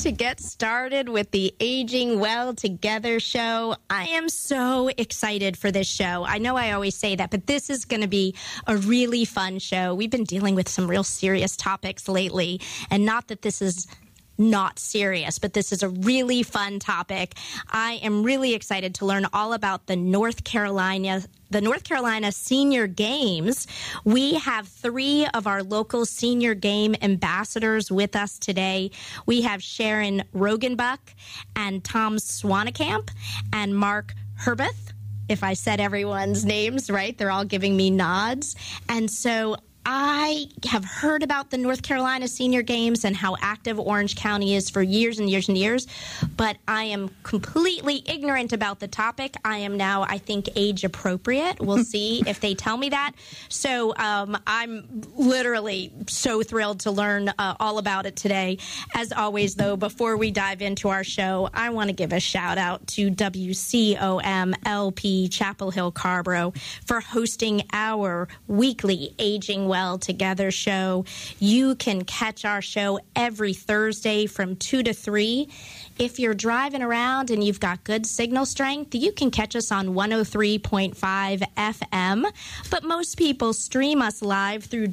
to get started with the Aging Well Together show. I am so excited for this show. I know I always say that, but this is going to be a really fun show. We've been dealing with some real serious topics lately, and not that this is not serious, but this is a really fun topic. I am really excited to learn all about the North Carolina Senior Games. We have 3 of our local senior game ambassadors with us today. We have Sharon Rogenbuck and Tom Swanekamp and Mark Herbeth. If I said everyone's names right, they're all giving me nods. And so I have heard about the North Carolina Senior Games and how active Orange County is for years and years and years, but I am completely ignorant about the topic. I am now, I think, age appropriate. We'll see if they tell me that. So I'm literally so thrilled to learn all about it today. As always, though, before we dive into our show, I want to give a shout out to WCOM LP Chapel Hill Carborough for hosting our weekly Aging Well Together show. You can catch our show every Thursday from 2 to 3. If you're driving around and you've got good signal strength, you can catch us on 103.5 FM. But most people stream us live through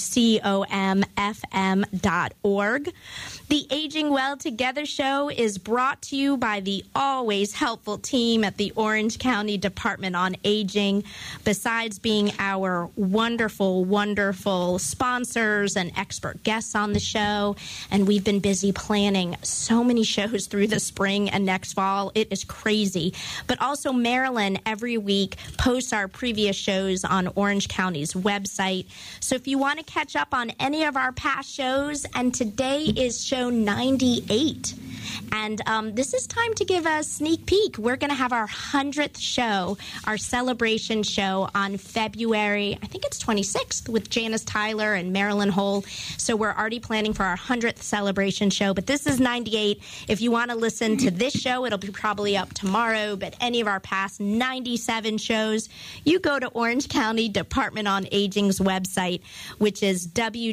WCOMFM.org. The Aging Well Together show is brought to you by the always helpful team at the Orange County Department on Aging. Besides being our wonderful, wonderful sponsors and expert guests on the show, and we've been busy planning so many shows through the spring and next fall. It is crazy. But also Marilyn every week posts our previous shows on Orange County's website. So if you want to catch up on any of our past shows, and today is show 98. And this is time to give a sneak peek. We're going to have our 100th show, our celebration show on February, I think it's 26th, with Janice Tyler and Marilyn Hole. So we're already planning for our 100th celebration show. But this is 98. If you want to listen to this show, it'll be probably up tomorrow. But any of our past 97 shows, you go to Orange County Department on Aging's website, which is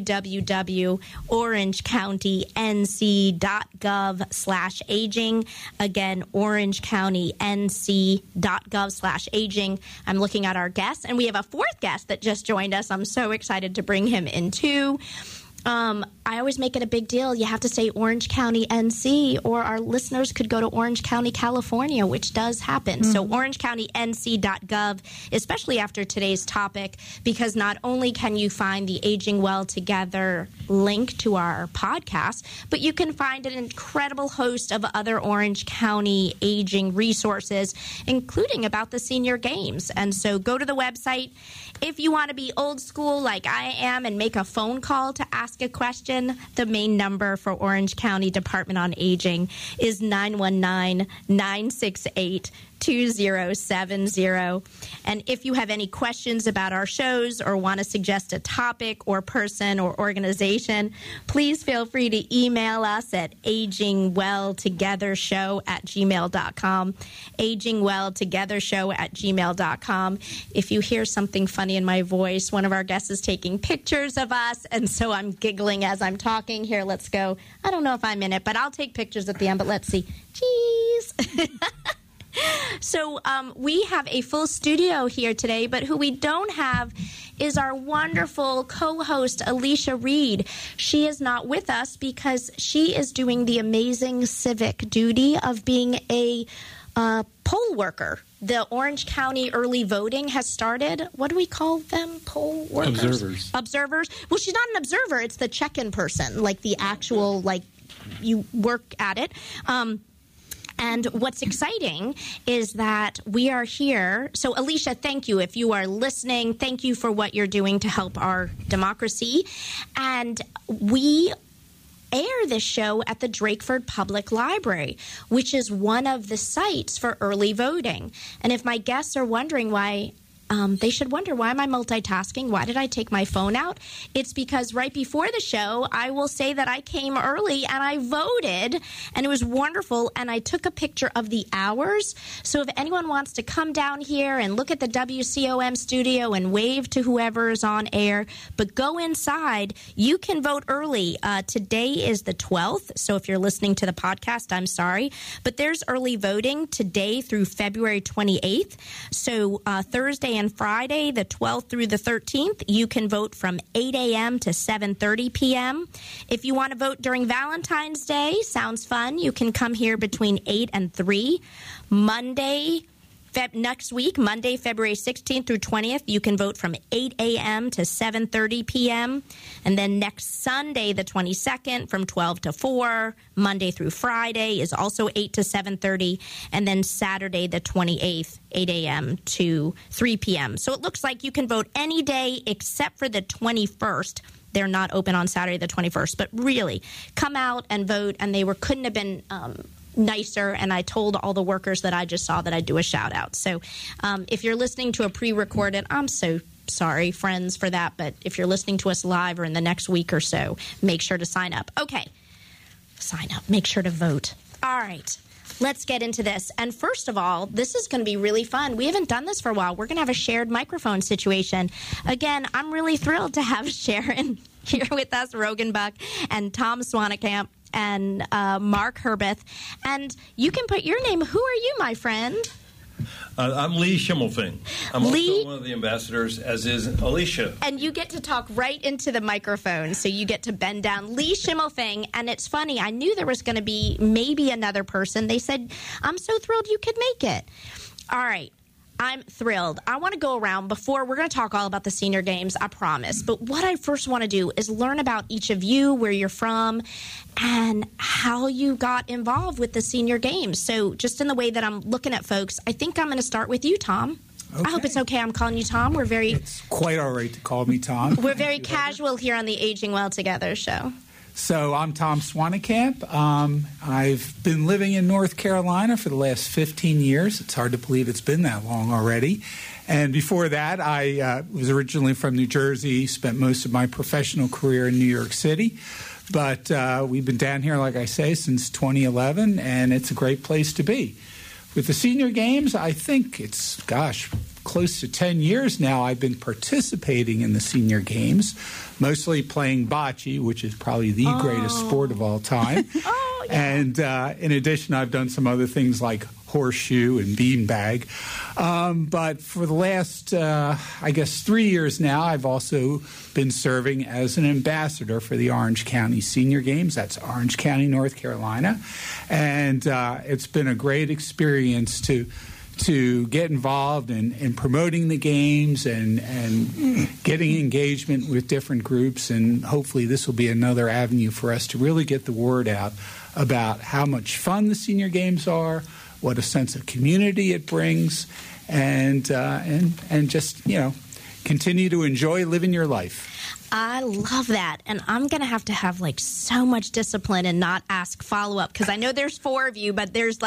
www.orangecountync.gov/aging. Again, orangecountync.gov/aging. I'm looking at our guests, and we have a 4th guest that just joined us. I'm so excited to bring him in, too. I always make it a big deal. You have to say Orange County, NC, or our listeners could go to Orange County, California, which does happen. Mm-hmm. So orangecountync.gov, especially after today's topic, because not only can you find the Aging Well Together link to our podcast, but you can find an incredible host of other Orange County aging resources, including about the Senior Games. And so go to the website. If you want to be old school like I am and make a phone call to ask a question, the main number for Orange County Department on Aging is 919-968-2070. And if you have any questions about our shows or want to suggest a topic or person or organization, please feel free to email us at agingwelltogethershow@gmail.com, agingwelltogethershow@gmail.com. If you hear something funny in my voice, one of our guests is taking pictures of us, and so I'm giggling as I'm talking. Here, let's go. I don't know if I'm in it, but I'll take pictures at the end, but let's see. Cheese! So we have a full studio here today, but who we don't have is our wonderful co-host, Alicia Reed. She is not with us because she is doing the amazing civic duty of being a poll worker. The Orange County early voting has started. What do we call them? Poll workers? Observers. Well, she's not an observer. It's the check-in person, like the actual, like, you work at it. And what's exciting is that we are here. So, Alicia, thank you. If you are listening, thank you for what you're doing to help our democracy. And we air this show at the Drakeford Public Library, which is one of the sites for early voting. And if my guests are wondering why they should wonder, why am I multitasking? Why did I take my phone out? It's because right before the show, I will say that I came early and I voted, and it was wonderful, and I took a picture of the hours. So if anyone wants to come down here and look at the WCOM studio and wave to whoever is on air, but go inside, you can vote early. Today is the 12th, so if you're listening to the podcast, I'm sorry, but there's early voting today through February 28th. So Thursday and Friday, the 12th through the 13th, you can vote from 8 a.m. to 7:30 p.m. If you want to vote during Valentine's Day, sounds fun, you can come here between 8 and 3. Next week, Monday, February 16th through 20th, you can vote from 8 a.m. to 7:30 p.m. And then next Sunday, the 22nd, from 12 to 4. Monday through Friday is also 8 to 7:30. And then Saturday, the 28th, 8 a.m. to 3 p.m. So it looks like you can vote any day except for the 21st. They're not open on Saturday, the 21st. But really, come out and vote. And they couldn't have been nicer, and I told all the workers that I just saw that I'd do a shout out. So if you're listening to a pre-recorded, I'm so sorry, friends, for that, but if you're listening to us live or in the next week or so, make sure to sign up. Okay, sign up, make sure to vote. All right, let's get into this. And first of all, this is going to be really fun. We haven't done this for a while. We're going to have a shared microphone situation. Again, I'm really thrilled to have Sharon here with us, Rogan Buck, and Tom Swanekamp, and Mark Herbeth. And you can put your name. Who are you, my friend? I'm Lee Schimmelfing. I'm also one of the ambassadors, as is Alicia. And you get to talk right into the microphone, so you get to bend down. Lee Schimmelfing. And it's funny, I knew there was going to be maybe another person. They said, I'm so thrilled you could make it. All right. I'm thrilled. I want to go around before we're going to talk all about the senior games, I promise. But what I first want to do is learn about each of you, where you're from, and how you got involved with the senior games. So just in the way that I'm looking at folks, I think I'm going to start with you, Tom. Okay. I hope it's okay I'm calling you Tom. It's quite all right to call me Tom. We're very casual here on the Aging Well Together show. So I'm Tom Swanekamp. I've been living in North Carolina for the last 15 years. It's hard to believe it's been that long already. And before that, I was originally from New Jersey, spent most of my professional career in New York City. But we've been down here, like I say, since 2011, and it's a great place to be. With the senior games, I think it's, close to 10 years now I've been participating in the senior games, mostly playing bocce, which is probably the greatest sport of all time. And in addition, I've done some other things like horseshoe and beanbag. But for the last, 3 years now, I've also been serving as an ambassador for the Orange County Senior Games. That's Orange County, North Carolina. And it's been a great experience to get involved in promoting the games and getting engagement with different groups. And hopefully this will be another avenue for us to really get the word out about how much fun the senior games are, what a sense of community it brings, and just, continue to enjoy living your life. I love that. And I'm going to have so much discipline and not ask follow-up, because I know there's 4 of you, but there's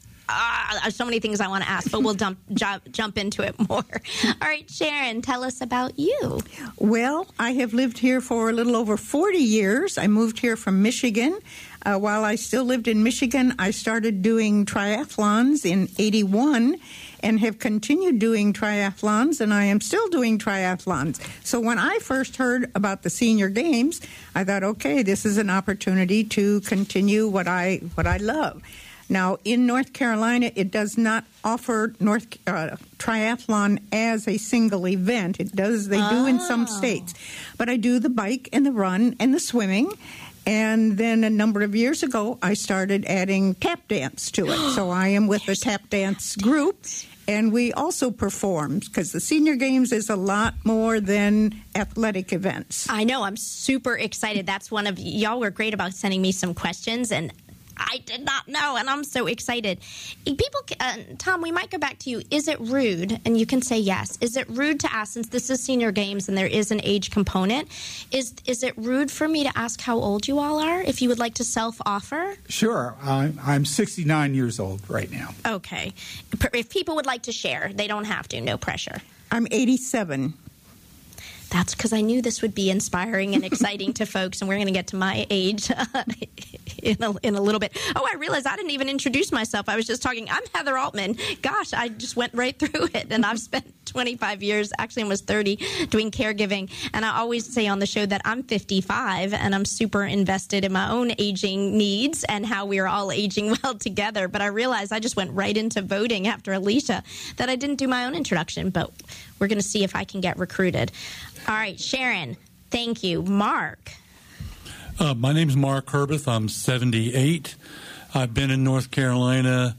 so many things I want to ask, but we'll jump into it more. All right, Sharon, tell us about you. Well, I have lived here for a little over 40 years. I moved here from Michigan. While I still lived in Michigan, I started doing triathlons in '81 and have continued doing triathlons, and I am still doing triathlons. So when I first heard about the senior games, I thought, okay, this is an opportunity to continue what I love. Now, in North Carolina, it does not offer triathlon as a single event. They do in some states. But I do the bike and the run and the swimming. And then a number of years ago, I started adding tap dance to it. So I am with a tap dance group, and we also perform, because the senior games is a lot more than athletic events. I know. I'm super excited. That's one of y'all were great about sending me some questions, and I did not know, and I'm so excited. People, Tom, we might go back to you. Is it rude, and you can say yes, is it rude to ask, since this is Senior Games and there is an age component, is it rude for me to ask how old you all are, if you would like to self-offer? Sure. I'm 69 years old right now. Okay. If people would like to share, they don't have to. No pressure. I'm 87. That's because I knew this would be inspiring and exciting to folks, and we're going to get to my age in a little bit. Oh, I realized I didn't even introduce myself. I was just talking. I'm Heather Altman. Gosh, I just went right through it, and I've spent 25 years, actually almost 30, doing caregiving. And I always say on the show that I'm 55, and I'm super invested in my own aging needs and how we are all aging well together. But I realized I just went right into voting after Alicia, that I didn't do my own introduction, but we're going to see if I can get recruited. All right, Sharon, thank you. Mark. My name's Mark Herbeth. I'm 78. I've been in North Carolina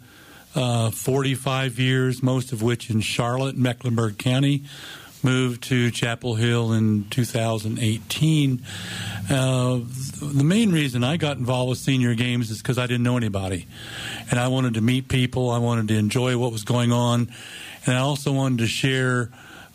45 years, most of which in Charlotte, Mecklenburg County. Moved to Chapel Hill in 2018. The main reason I got involved with Senior Games is because I didn't know anybody. And I wanted to meet people. I wanted to enjoy what was going on. And I also wanted to share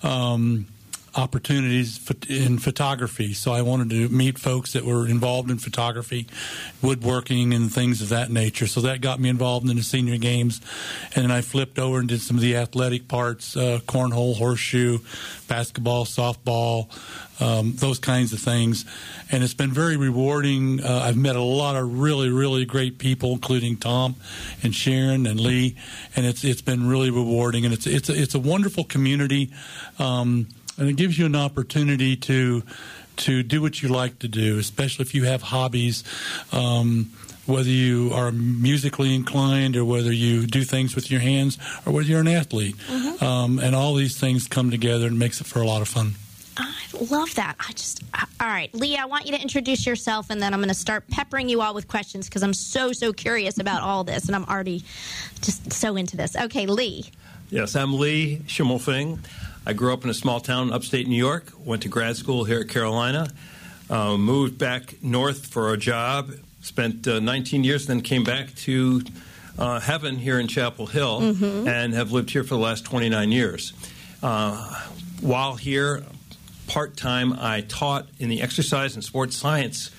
opportunities in photography. So I wanted to meet folks that were involved in photography, woodworking, and things of that nature. So that got me involved in the Senior Games. And then I flipped over and did some of the athletic parts, cornhole, horseshoe, basketball, softball, those kinds of things. And it's been very rewarding. I've met a lot of really, really great people, including Tom and Sharon and Lee. And it's been really rewarding. And it's a wonderful community. And it gives you an opportunity to do what you like to do, especially if you have hobbies, whether you are musically inclined or whether you do things with your hands or whether you're an athlete. Mm-hmm. And all these things come together and makes it for a lot of fun. I love that. All right, Lee, I want you to introduce yourself, and then I'm going to start peppering you all with questions because I'm so curious about all this, and I'm already just so into this. Okay, Lee. Yes, I'm Lee Schimmelfing. I grew up in a small town in upstate New York, went to grad school here at Carolina, moved back north for a job, spent 19 years, then came back to heaven here in Chapel Hill, mm-hmm. and have lived here for the last 29 years. While here, part-time, I taught in the exercise and sports science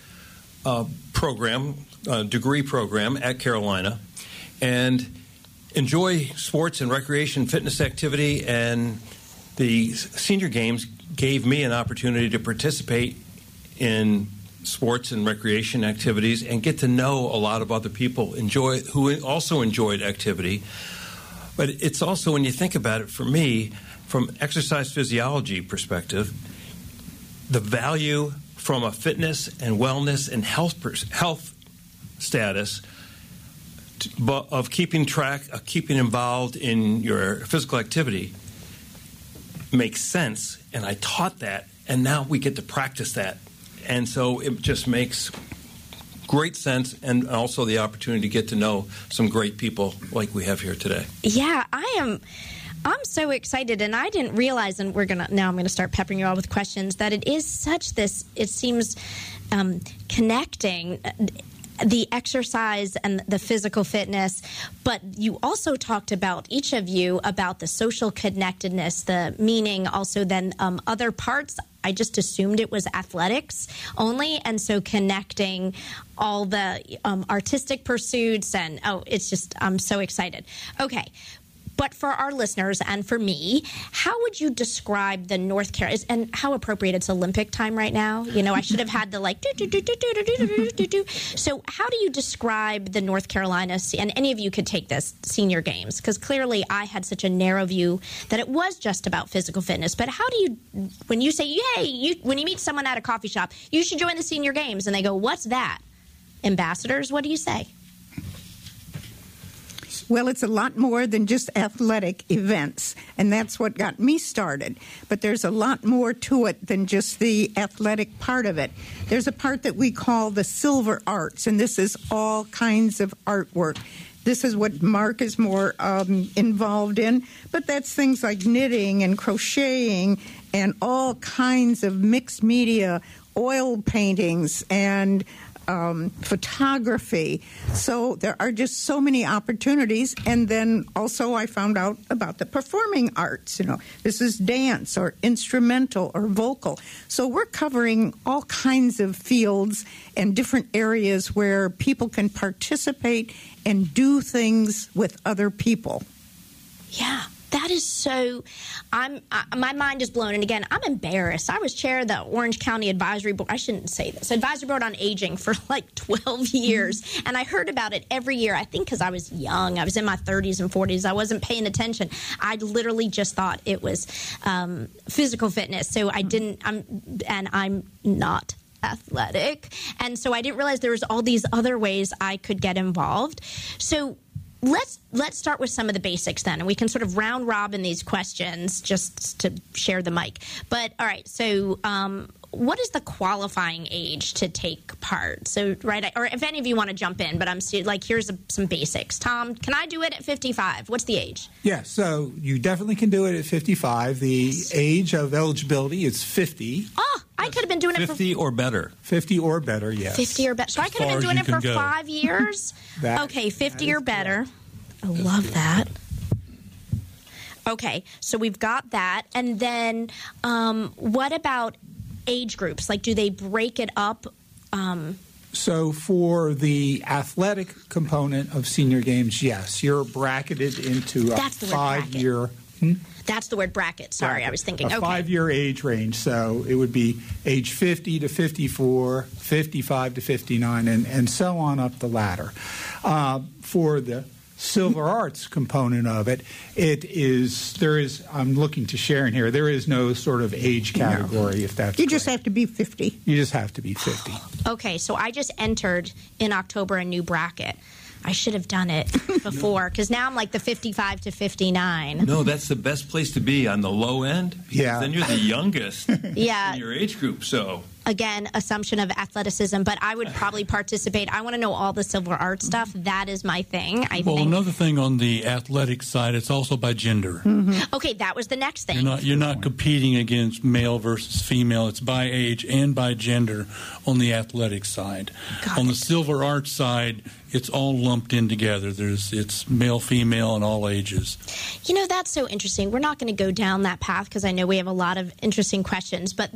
degree program at Carolina, and enjoy sports and recreation fitness activity, and the Senior Games gave me an opportunity to participate in sports and recreation activities and get to know a lot of other people who also enjoyed activity. But it's also, when you think about it, for me, from exercise physiology perspective, the value from a fitness and wellness and health status of keeping track, of keeping involved in your physical activity makes sense, and I taught that, and now we get to practice that. And so it just makes great sense, and also the opportunity to get to know some great people like we have here today. Yeah, I'm so excited, and I didn't realize, and I'm going to start peppering you all with questions, that it is such this, it seems, connecting the exercise and the physical fitness, but you also talked about, each of you, about the social connectedness, the meaning, also then other parts. I just assumed it was athletics only, and so connecting all the artistic pursuits, and I'm so excited. Okay. But for our listeners and for me, how would you describe the North Carolina, and how appropriate it's Olympic time right now? You know, I should have had the So how do you describe the North Carolina, and any of you could take this, Senior Games? Because clearly I had such a narrow view that it was just about physical fitness. But how do you, when you say, when you meet someone at a coffee shop, you should join the Senior Games, and they go, what's that? Ambassadors, what do you say? Well, it's a lot more than just athletic events, and that's what got me started. But there's a lot more to it than just the athletic part of it. There's a part that we call the silver arts, and this is all kinds of artwork. This is what Mark is more involved in, but that's things like knitting and crocheting and all kinds of mixed media, oil paintings, and photography. So there are just so many opportunities. And then also I found out about the performing arts. This is dance or instrumental or vocal. So we're covering all kinds of fields and different areas where people can participate and do things with other people. Yeah. That is so. My mind is blown. And again, I'm embarrassed. I was chair of the Orange County Advisory Board. I shouldn't say this. Advisory Board on Aging for like 12 years. And I heard about it every year, I think because I was young. I was in my 30s and 40s. I wasn't paying attention. I literally just thought it was physical fitness. So I didn't, I'm not athletic. And so I didn't realize there was all these other ways I could get involved. So Let's start with some of the basics then, and we can sort of round robin these questions just to share the mic. But all right, so what is the qualifying age to take part? So or if any of you want to jump in, but I'm like, here's some basics. Tom, can I do it at 55? What's the age? Yeah, so you definitely can do it at 55. The age of eligibility is 50. Oh, I could have been doing it for 50 or better. 50 or better, yes. 50 or better. So I could have been doing it for 5 years? Okay, 50 or better. I love that. Okay, so we've got that. And then what about age groups? Like, do they break it up? So for the athletic component of senior games, yes, you're bracketed into a 5-year. That's the word bracket. Sorry, I was thinking. A 5-year age range. So it would be age 50 to 54, 55 to 59, and so on up the ladder. For the Silver Arts component of it, I'm looking to Sharon here, there is no sort of age category, if that's You just have to be 50. You just have to be 50. Okay, so I just entered in October a new bracket. I should have done it before, because now I'm like the 55 to 59. No, that's the best place to be, on the low end. Yeah. Then you're the youngest in your age group, so... Again, assumption of athleticism, but I would probably participate. I want to know all the Silver Arts stuff. That is my thing, I think. Another thing on the athletic side, it's also by gender. Mm-hmm. Okay, that was the next thing. You're not competing against male versus female. It's by age and by gender on the athletic side. On the Silver Arts side, it's all lumped in together. It's male, female, and all ages. That's so interesting. We're not going to go down that path because I know we have a lot of interesting questions, but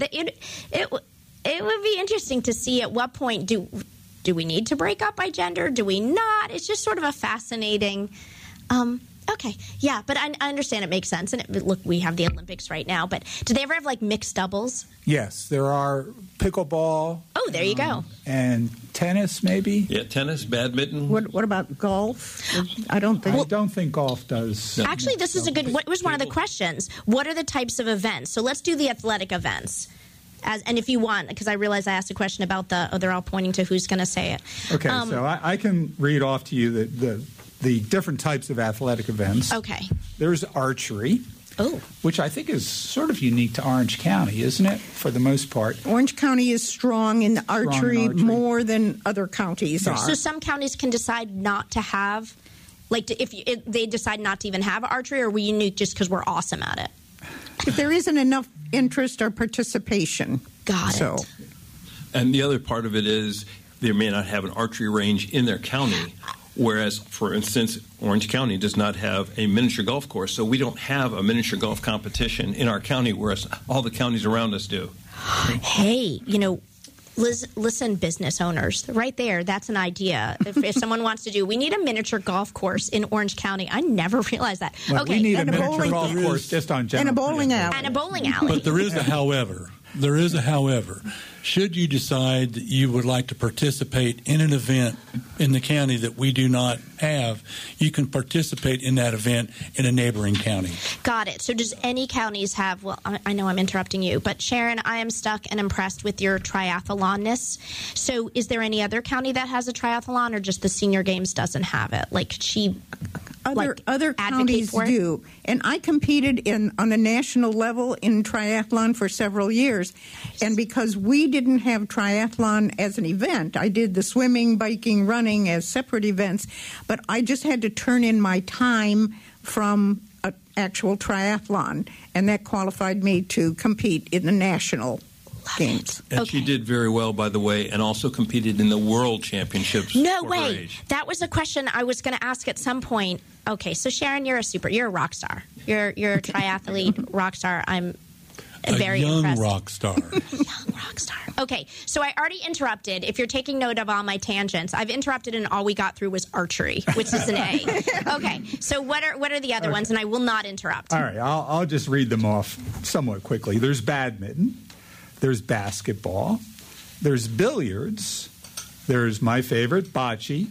it would be interesting to see at what point do we need to break up by gender? Do we not? It's just sort of a fascinating. Okay, yeah, but I understand it makes sense. And look, we have the Olympics right now, but do they ever have like mixed doubles? Yes, there are pickleball. Oh, there you go. And tennis, maybe. Yeah, tennis, badminton. What about golf? I don't think golf does. No. Actually, this is it was one of the questions. What are the types of events? So let's do the athletic events. And if you want, because I realize I asked a question about they're all pointing to who's going to say it. Okay, so I can read off to you the different types of athletic events. Okay. There's archery, which I think is sort of unique to Orange County, isn't it, for the most part? Orange County is strong in archery more than other counties are. So some counties can decide not to have, if they decide not to even have archery, or are we unique just because we're awesome at it? If there isn't enough interest or participation. Got it. And the other part of it is they may not have an archery range in their county, whereas, for instance, Orange County does not have a miniature golf course, so we don't have a miniature golf competition in our county, whereas all the counties around us do. Hey, listen, business owners, right there, that's an idea. If someone wants to we need a miniature golf course in Orange County. I never realized that. Well, we need a miniature golf course just on general. And a bowling alley. And a bowling alley. But there is a however. Should you decide that you would like to participate in an event in the county that we do not have, you can participate in that event in a neighboring county. Got it. So does any counties have, I know I'm interrupting you, but Sharon, I am stuck and impressed with your triathlonness. So is there any other county that has a triathlon, or just the Senior Games doesn't have it? Other counties do. And I competed on a national level in triathlon for several years. And because we didn't have triathlon as an event, I did the swimming, biking, running as separate events, but I just had to turn in my time from an actual triathlon, and that qualified me to compete in the national games. And she did very well, by the way, and also competed in the World Championships. No for way. Her age. That was a question I was going to ask at some point. Okay, so Sharon, you're a rock star. You're a triathlete rock star. I'm very young impressed. rock star. Young rock star. Okay, so I already interrupted. If you're taking note of all my tangents, I've interrupted, and all we got through was archery, which is an A. Okay, so what are the other ones? And I will not interrupt. All right, I'll just read them off somewhat quickly. There's badminton. There's basketball. There's billiards. There's my favorite, bocce.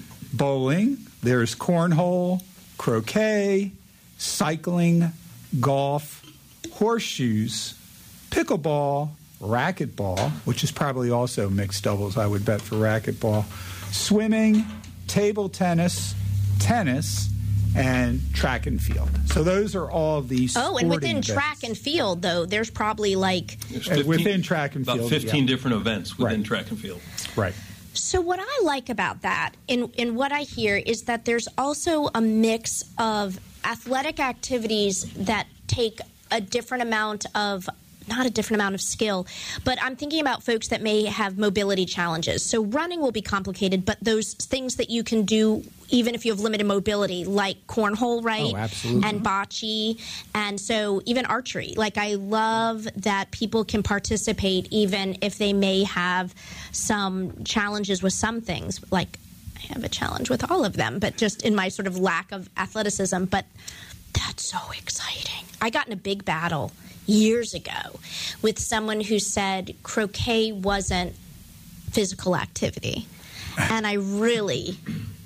Bowling. There's cornhole, croquet, cycling, golf, horseshoes, pickleball, racquetball, which is probably also mixed doubles, I would bet, for racquetball, swimming, table tennis, tennis, and track and field. So those are all of these. Oh, and within events. track and field, though, there's probably like within track and field, about 15 yeah. different events within Right. track and field. Right. So what I like about that, in what I hear, is that there's also a mix of athletic activities that take a different amount of, not a different amount of skill, but I'm thinking about folks that may have mobility challenges. So running will be complicated, but those things that you can do even if you have limited mobility, like cornhole, right? Oh, absolutely. And bocce, and so even archery. Like, I love that people can participate even if they may have some challenges with some things. Like, I have a challenge with all of them, but just in my sort of lack of athleticism. But that's so exciting. I got in a big battle years ago with someone who said croquet wasn't physical activity. And I really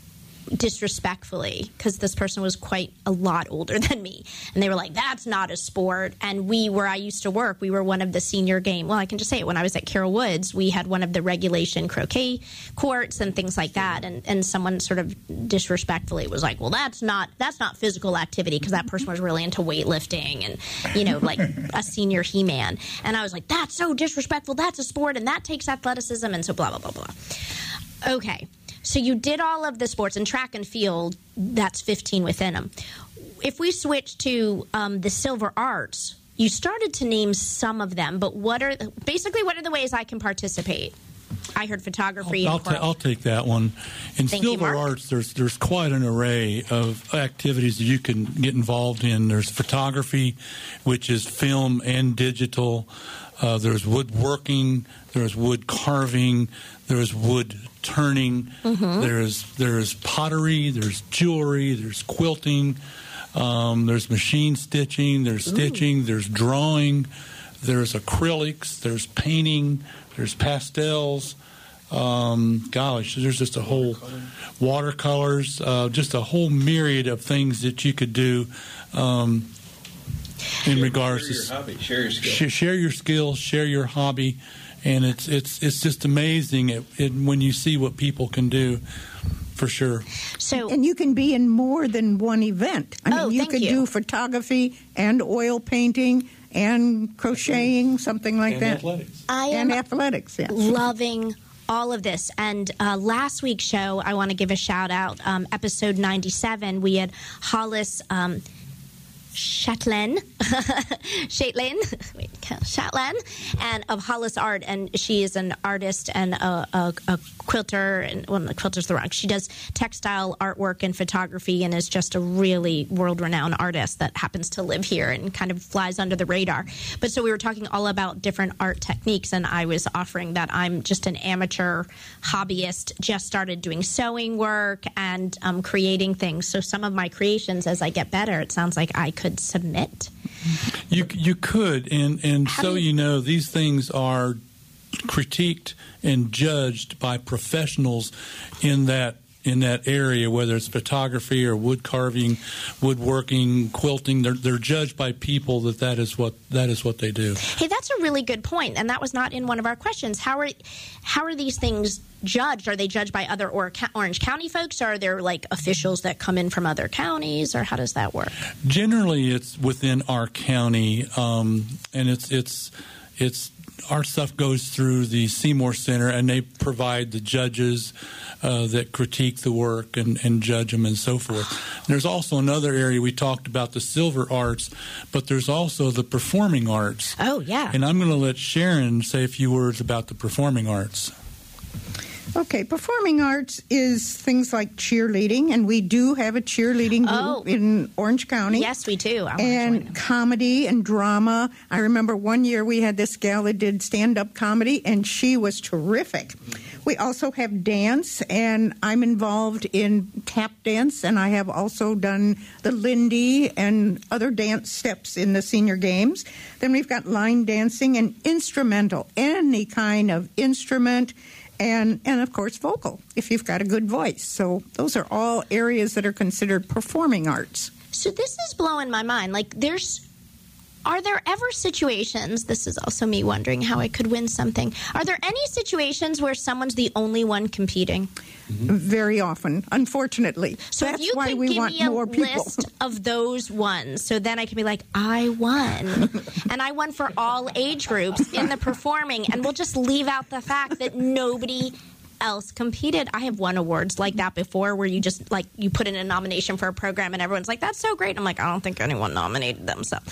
disrespectfully, because this person was quite a lot older than me, and they were like, that's not a sport. And where I used to work, we were one of the senior game, well, I can just say it, when I was at Carroll Woods, we had one of the regulation croquet courts and things like that, and someone sort of disrespectfully was like, well, that's not physical activity, because that person was really into weightlifting and, you know, like a senior He-Man. And I was like, that's so disrespectful, that's a sport, and that takes athleticism, and so blah, blah, blah, blah. Okay. So you did all of the sports, and track and field, that's 15 within them. If we switch to the silver arts, you started to name some of them, but what are the ways I can participate? I heard photography. I'll take that one. In silver arts, there's quite an array of activities that you can get involved in. There's photography, which is film and digital. There's woodworking. There's wood carving. There's wood turning. Mm-hmm. There's pottery. There's jewelry. There's quilting. There's machine stitching. There's stitching. There's drawing. There's acrylics. There's painting. There's pastels. Gosh, there's just a whole watercolors. Just a whole myriad of things that you could do. In regards to your hobby, share your skills. Share your skills, share your hobby, and it's just amazing when you see what people can do, for sure. So, and you can be in more than one event. I mean, you could do photography and oil painting and crocheting, something like and that. Athletics. And athletics, yes. Loving all of this. And last week's show, I want to give a shout out. Episode 97, we had Hollis Shatlan, and of Hollis Art, and she is an artist and a quilter, and well, quilter's the wrong. She does textile artwork and photography, and is just a really world-renowned artist that happens to live here and kind of flies under the radar. But so we were talking all about different art techniques, and I was offering that I'm just an amateur hobbyist, just started doing sewing work and creating things. So some of my creations, as I get better, it sounds like I could submit. You could, and so you know, these things are critiqued and judged by professionals in that area, whether it's photography or wood carving, woodworking, quilting. They're judged by people that is what they do. Hey, that's a really good point, and that was not in one of our questions. How are these things judged? Are they judged by other Orange County folks? Or are there like officials that come in from other counties, or how does that work? Generally, it's within our county, and our stuff goes through the Seymour Center, and they provide the judges that critique the work and judge them and so forth. And there's also another area we talked about, the silver arts, but there's also the performing arts. Oh, yeah. And I'm going to let Sharon say a few words about the performing arts. Okay, performing arts is things like cheerleading, and we do have a cheerleading group in Orange County. Yes, we do. And comedy and drama. I remember one year we had this gal that did stand-up comedy, and she was terrific. We also have dance, and I'm involved in tap dance, and I have also done the Lindy and other dance steps in the senior games. Then we've got line dancing and instrumental, any kind of instrument, and of course vocal, if you've got a good voice. So those are all areas that are considered performing arts. So this is blowing my mind. Like, are there ever situations, this is also me wondering how I could win something, are there any situations where someone's the only one competing? Very often, unfortunately. So that's if you why could we give want me a more people. list of those ones, so then I can be like, I won. And I won for all age groups in the performing, and we'll just leave out the fact that nobody else competed. I have won awards like that before, where you just, like, you put in a nomination for a program and everyone's like, that's so great. I'm like, I don't think anyone nominated them. So,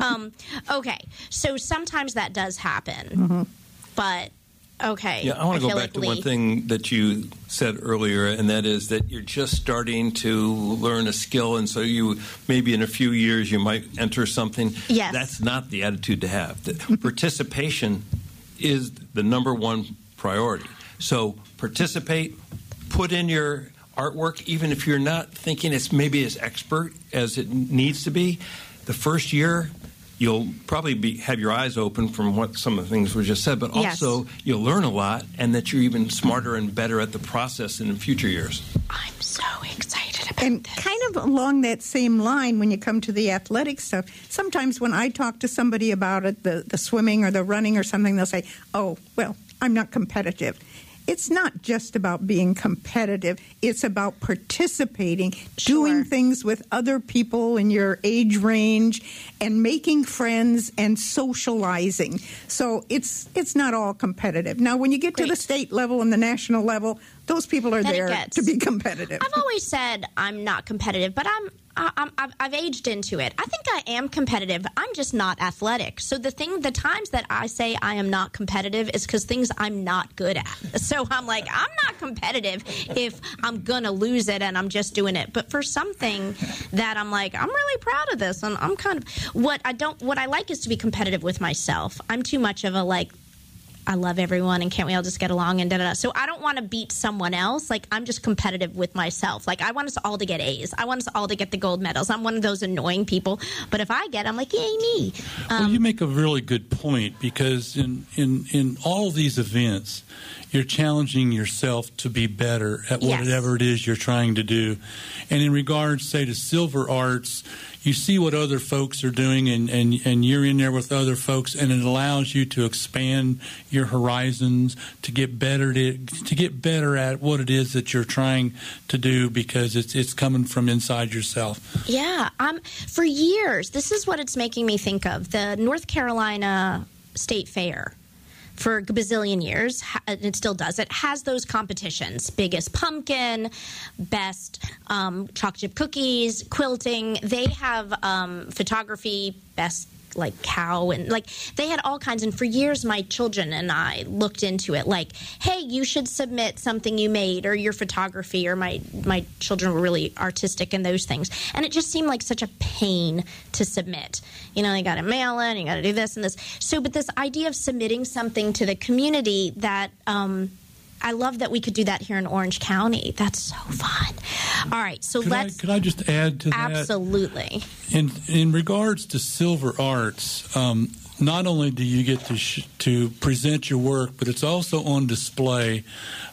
okay. So sometimes that does happen. But, okay. Yeah, I want to go back to one thing that you said earlier, and that is that you're just starting to learn a skill, and so you maybe in a few years you might enter something. Yes. That's not the attitude to have. The participation is the number one priority. So participate, put in your artwork, even if you're not thinking it's maybe as expert as it needs to be. The first year, you'll probably have your eyes open from what some of the things were just said, but also you'll learn a lot, and that you're even smarter and better at the process in future years. I'm so excited about And this. kind of along that same line, when you come to the athletic stuff, sometimes when I talk to somebody about it, the swimming or the running or something, they'll say, oh, well, I'm not competitive. It's not just about being competitive. It's about participating, doing things with other people in your age range, and making friends and socializing. So it's not all competitive. Now, when you get to the state level and the national level, those people are there to be competitive. I've always said I'm not competitive, but I've aged into it. I think I am competitive. I'm just not athletic. So the times that I say I am not competitive is because things I'm not good at. So I'm like, I'm not competitive if I'm going to lose it and I'm just doing it. But for something that I'm like, I'm really proud of this, and I'm kind of what I like is to be competitive with myself. I'm too much of a like, I love everyone and can't we all just get along and da-da-da. So I don't want to beat someone else. Like, I'm just competitive with myself. Like, I want us all to get A's. I want us all to get the gold medals. I'm one of those annoying people. But if I get, I'm like, yay, me. Well, you make a really good point, because in all of these events, you're challenging yourself to be better at whatever it is you're trying to do. And in regards, say, to silver arts, you see what other folks are doing, and you're in there with other folks, and it allows you to expand your horizons, to get better at what it is that you're trying to do, because it's coming from inside yourself. Yeah, for years, this is what it's making me think of. The North Carolina State Fair, for a bazillion years, it still does it, has those competitions. Biggest pumpkin, best chocolate chip cookies, quilting. They have photography, best like cow, and like they had all kinds. And for years, my children and I looked into it like, hey, you should submit something you made or your photography, or my children were really artistic in those things. And it just seemed like such a pain to submit. You know, you got to mail it, you got to do this and this. So, but this idea of submitting something to the community, that I love that we could do that here in Orange County. That's so fun. All right, so Could I just add to that? Absolutely. In regards to silver arts, not only do you get to present your work, but it's also on display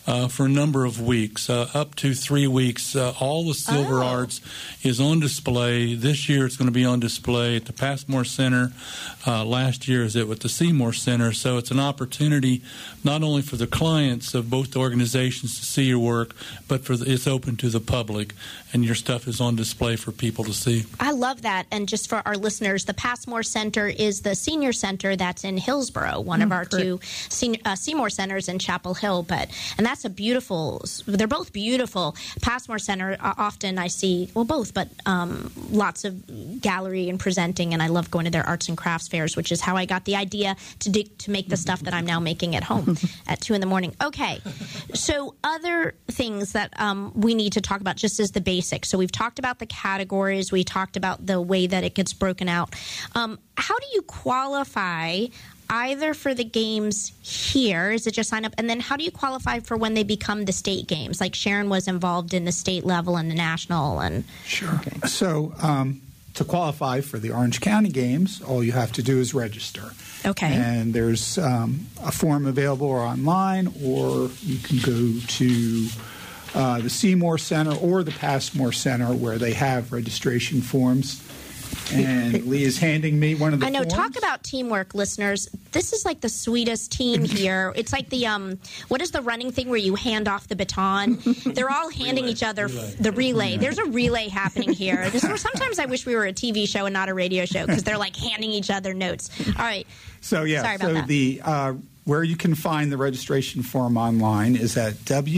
for a number of weeks, up to 3 weeks. All the silver arts is on display. This year it's going to be on display at the Passmore Center. Last year is at the Seymour Center. So it's an opportunity not only for the clients of both organizations to see your work, but it's open to the public, and your stuff is on display for people to see. I love that. And just for our listeners, the Passmore Center is the senior center that's in Hillsborough, one of our two Seymour centers in Chapel Hill. And that's a beautiful, they're both beautiful. Passmore Center, often I see, well, both, but lots of gallery and presenting, and I love going to their arts and crafts fairs, which is how I got the idea to make the stuff that I'm now making at home at 2 a.m. Okay, so other things that we need to talk about just as the basics. So we've talked about the categories, we talked about the way that it gets broken out. How do you qualify either for the games here? Is it just sign up? And then how do you qualify for when they become the state games? Like Sharon was involved in the state level and the national. And Sure. Okay. So to qualify for the Orange County Games, all you have to do is register. Okay. And there's a form available online, or you can go to the Seymour Center or the Passmore Center where they have registration forms. And Lee is handing me one of the I know. forms. Talk about teamwork, listeners. This is like the sweetest team here. It's like the what is the running thing where you hand off the baton? They're all handing each other the relay. There's a relay happening here. Sometimes I wish we were a TV show and not a radio show, because they're like handing each other notes. All right. So yeah. Sorry about that. The where you can find the registration form online is at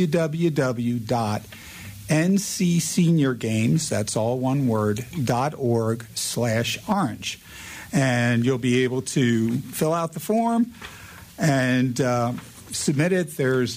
www.ncseniorgames, that's all one word, .org/orange. And you'll be able to fill out the form and submit it. There's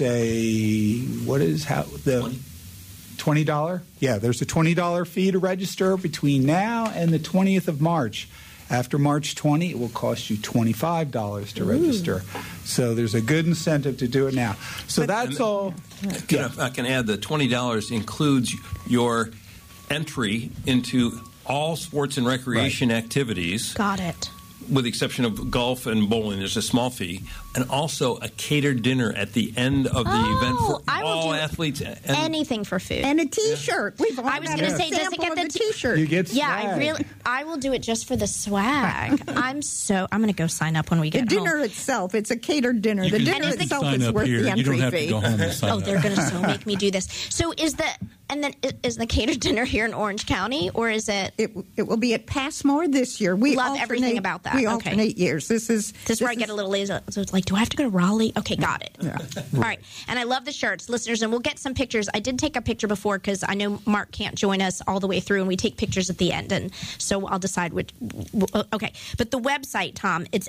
$20? Yeah, there's a $20 fee to register between now and the 20th of March. After March 20, it will cost you $25 to register. So there's a good incentive to do it now. So that's all. I can add the $20 includes your entry into all sports and recreation activities. Got it. With the exception of golf and bowling, there's a small fee, and also a catered dinner at the end of the event for all athletes. Anything for food And a T-shirt. I was going to say, does it get the T-shirt? You get swag. I will do it just for the swag. I'm going to go sign up when we get The home. dinner itself, it's a catered dinner. The dinner itself sign is up worth here. the entry You don't have fee. to go home and sign up. They're going to so make me do this. So is the catered dinner here in Orange County, or is it? It will be at Passmore this year. We Love everything about that. We Okay. alternate years. This is where I get a little lazy. So it's like, do I have to go to Raleigh? Okay, got it. Yeah. All right. And I love the shirts, listeners, and we'll get some pictures. I did take a picture before because I know Mark can't join us all the way through, and we take pictures at the end. And so I'll decide which. Okay. But the website, Tom, it's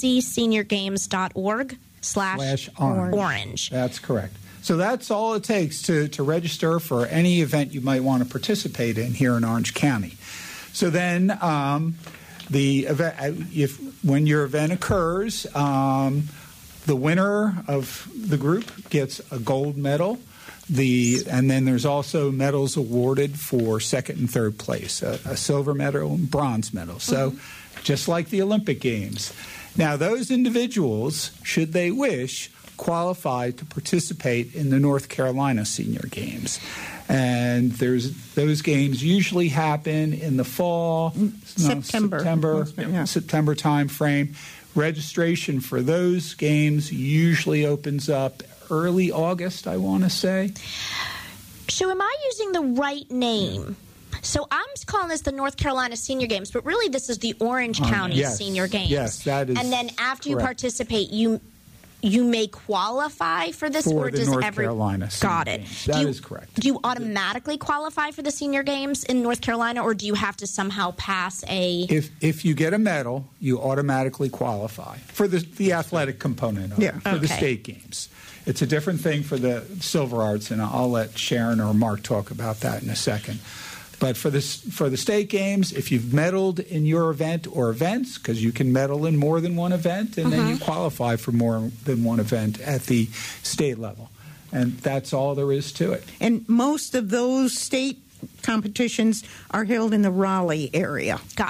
ncseniorgames.org/orange. That's correct. So that's all it takes to register for any event you might want to participate in here in Orange County. So then the event, when your event occurs, the winner of the group gets a gold medal. And then there's also medals awarded for second and third place, a silver medal and bronze medal. So just like the Olympic Games. Now, those individuals, should they wish, qualify to participate in the North Carolina Senior Games. And those games usually happen in the fall, September time frame. Registration for those games usually opens up early August, I want to say. So am I using the right name? So I'm calling this the North Carolina Senior Games, but really this is the Orange County Senior Games. Yes, that is. And then after you correct. participate, you may qualify for this, for or the does North every Carolina Senior got it? Games. That is correct. Do you automatically qualify for the Senior Games in North Carolina, or do you have to somehow pass a? If you get a medal, you automatically qualify for the athletic component of it, for the state games. It's a different thing for the silver arts, and I'll let Sharon or Mark talk about that in a second. But for the state games, if you've medaled in your event or events, because you can medal in more than one event, and then you qualify for more than one event at the state level. And that's all there is to it. And most of those state competitions are held in the Raleigh area. Got it.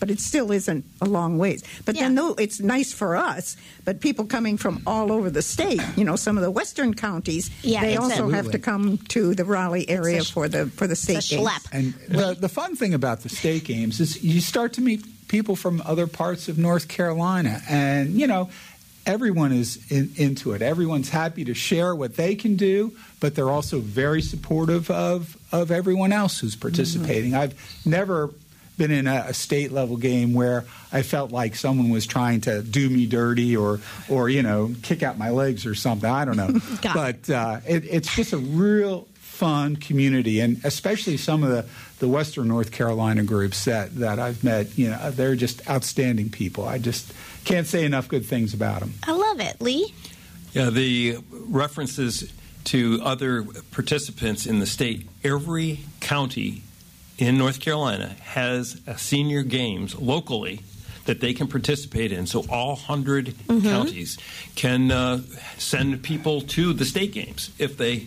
but it still isn't a long ways. But then, though, it's nice for us, but people coming from all over the state, some of the western counties, they also have to come to the Raleigh area for the state games. And the fun thing about the state games is you start to meet people from other parts of North Carolina, and everyone is into it. Everyone's happy to share what they can do, but they're also very supportive of everyone else who's participating. Mm-hmm. I've never been in a state level game where I felt like someone was trying to do me dirty or kick out my legs or something. I don't know. But it's just a real fun community, and especially some of the Western North Carolina groups that I've met, they're just outstanding people. I just can't say enough good things about them. I love it. Lee? Yeah, the references to other participants in the state, every county in North Carolina has a senior games locally that they can participate in. So all 100 counties can send people to the state games if they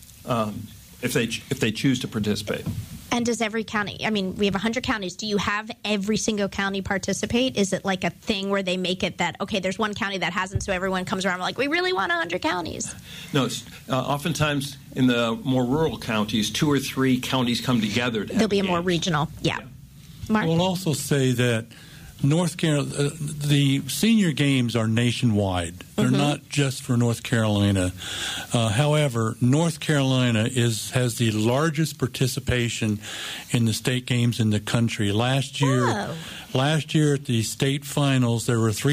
choose to participate. And does every county, we have 100 counties. Do you have every single county participate? Is it like a thing where they make it that, okay, there's one county that hasn't, so everyone comes around like, we really want 100 counties? No, oftentimes in the more rural counties, 2 or 3 counties come together to have There'll be a games. More regional, yeah. Mark? I will also say that North Carolina, the senior games are nationwide. They're not just for North Carolina. However, North Carolina has the largest participation in the state games in the country. Last year at the state finals, there were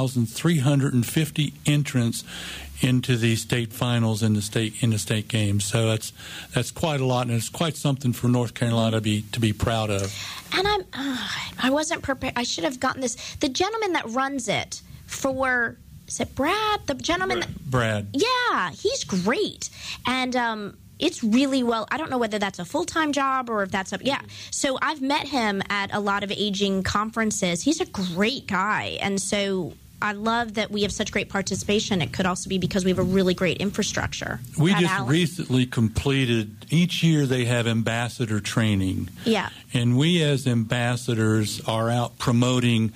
3,350 entrants into the state finals in the state games. So that's quite a lot, and it's quite something for North Carolina to be proud of. And I wasn't prepared. I should have gotten this. The gentleman that runs it is it Brad? The gentleman Brad. Yeah, he's great. And it's really well. I don't know whether that's a full-time job or if that's So I've met him at a lot of aging conferences. He's a great guy, and so I love that we have such great participation. It could also be because we have a really great infrastructure. We just recently completed, each year they have ambassador training. Yeah. And we as ambassadors are out promoting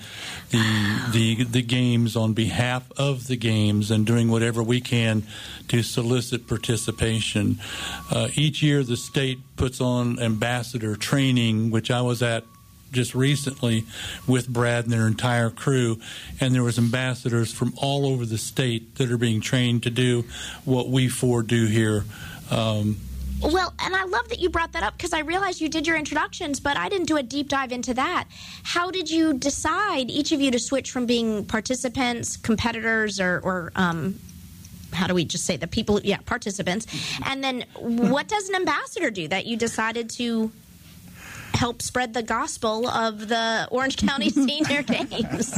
the games on behalf of the games and doing whatever we can to solicit participation. Each year the state puts on ambassador training, which I was at just recently with Brad and their entire crew, and there was ambassadors from all over the state that are being trained to do what we four do here. Well, and I love that you brought that up because I realized you did your introductions, but I didn't do a deep dive into that. How did you decide, each of you, to switch from being participants, competitors, or how do we just say the people? Yeah, participants. And then what does an ambassador do that you decided to help spread the gospel of the Orange County Senior Games?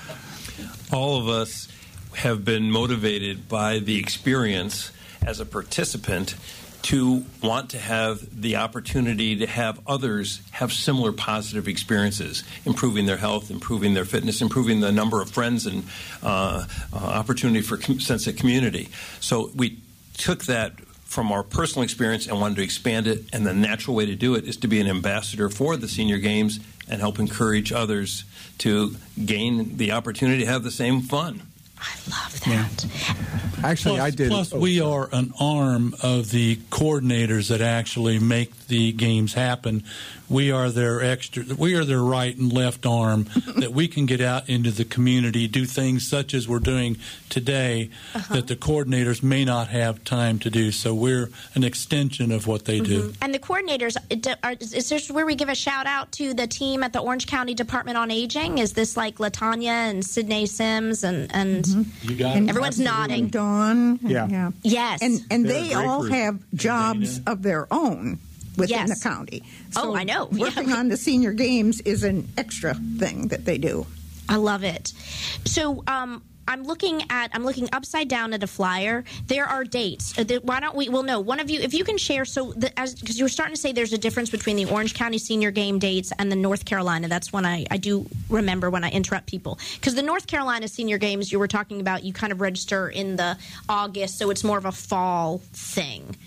All of us have been motivated by the experience as a participant to want to have the opportunity to have others have similar positive experiences, improving their health, improving their fitness, improving the number of friends, and opportunity for sense of community. So we took that from our personal experience and wanted to expand it, and the natural way to do it is to be an ambassador for the Senior Games and help encourage others to gain the opportunity to have the same fun. I love that. Yeah. Actually, I did. Plus, we are an arm of the coordinators that actually make the games happen. We are their right and left arm that we can get out into the community, do things such as we're doing today that the coordinators may not have time to do. So we're an extension of what they do. And the coordinators, is this where we give a shout out to the team at the Orange County Department on Aging? Is this like LaTanya and Sydney Sims and you got and it. Everyone's nodding. Dawn. Yeah. Yes. And they all have jobs of their own within the county. So I know. Working on the Senior Games is an extra thing that they do. I love it. So I'm looking upside down at a flyer. There are dates. Why don't we? Well, no. One of you, if you can share. So, because you were starting to say there's a difference between the Orange County Senior Game dates and the North Carolina. That's when I do remember when I interrupt people, because the North Carolina Senior Games you were talking about, you kind of register in the August, so it's more of a fall thing.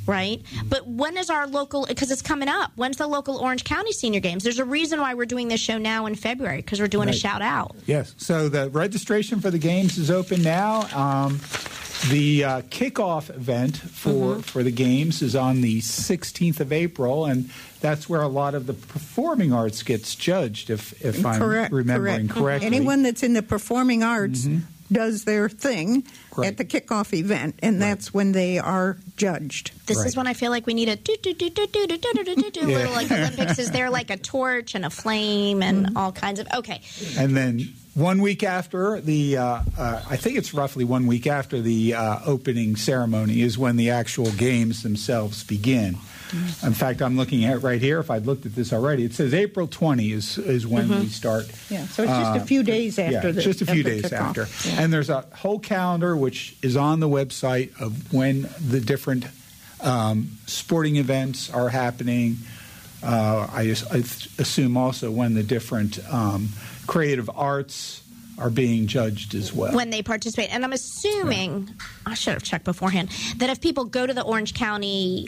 right? But when is our local, because it's coming up, when's the local Orange County Senior Games? There's a reason why we're doing this show now in February, because we're doing a shout out. Yes. So the registration for the games is open now. The kickoff event for the games is on the 16th of April, and that's where a lot of the performing arts gets judged, if I'm remembering correctly. Anyone that's in the performing arts does their thing at the kickoff event, and that's when they are judged. This is when I feel like we need a little like Olympics. Is there like a torch and a flame and all kinds of And then 1 week after the, I think it's roughly 1 week after the opening ceremony is when the actual games themselves begin. In fact, I'm looking at it right here. If I'd looked at this already, it says April 20 is when we start. Yeah, so it's just a few days after the just a few days after. Yeah. And there's a whole calendar which is on the website of when the different sporting events are happening. I assume also when the different creative arts are being judged as well. When they participate. And I'm assuming, I should have checked beforehand, that if people go to the Orange County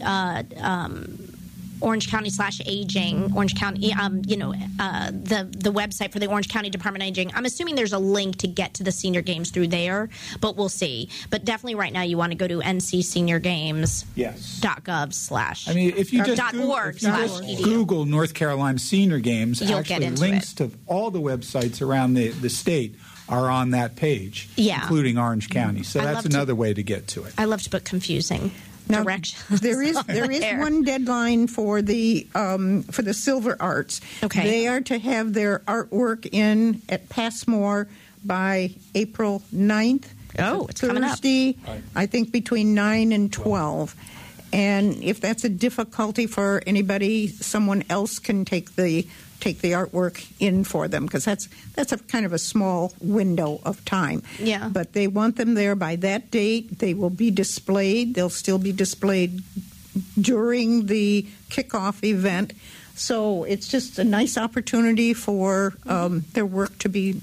/aging, Orange County, the website for the Orange County Department of Aging, I'm assuming there's a link to get to the senior games through there, but we'll see. But definitely right now you want to go to ncseniorgames.gov/ I mean, if you just .org/edu. Google North Carolina Senior Games, You'll actually get into links to all the websites around the state are on that page, including Orange County. So that's another way to get to it. I love to put confusing directions. There is one deadline for the Silver Arts. Okay. They are to have their artwork in at Passmore by April 9th. Oh, it's coming up. Thursday, I think between 9 and 12. And if that's a difficulty for anybody, someone else can take the artwork in for them, because that's a kind of a small window of time. Yeah. But they want them there by that date. They will be displayed. They'll still be displayed during the kickoff event. So it's just a nice opportunity for their work to be